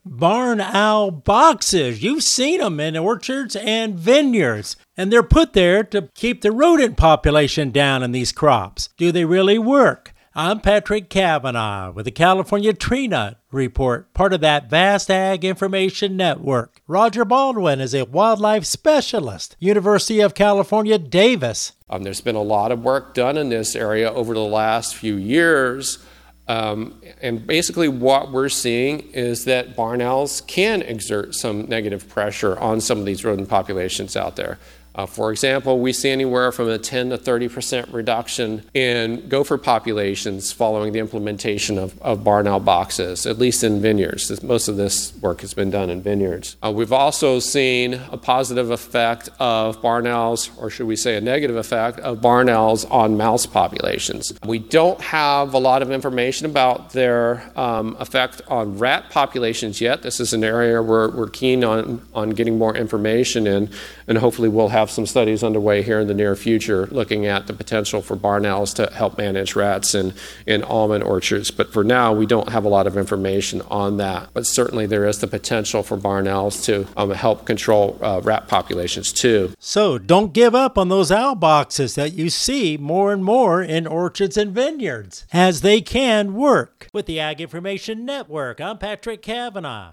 barn owl boxes. You've seen them in orchards and vineyards, and they're put there to keep the rodent population down in these crops. Do they really work? I'm Patrick Cavanaugh with the California Tree Nut Report, part of that vast ag information network. Roger Baldwin is a wildlife specialist, University of California, Davis. There's been a lot of work done in this area over the last few years. And basically what we're seeing is that barn owls can exert some negative pressure on some of these rodent populations out there. For example, we see anywhere from a 10 to 30% reduction in gopher populations following the implementation of barn owl boxes, at least in vineyards. Most of this work has been done in vineyards. We've also seen a positive effect of barn owls, or should we say a negative effect, of barn owls on mouse populations. We don't have a lot of information about their effect on rat populations yet. This is an area we're keen on getting more information in, and hopefully we'll have some studies underway here in the near future looking at the potential for barn owls to help manage rats in almond orchards. But for now, we don't have a lot of information on that. But certainly there is the potential for barn owls to help control rat populations too. So don't give up on those owl boxes that you see more and more in orchards and vineyards, as they can work. With the Ag Information Network, I'm Patrick Cavanaugh.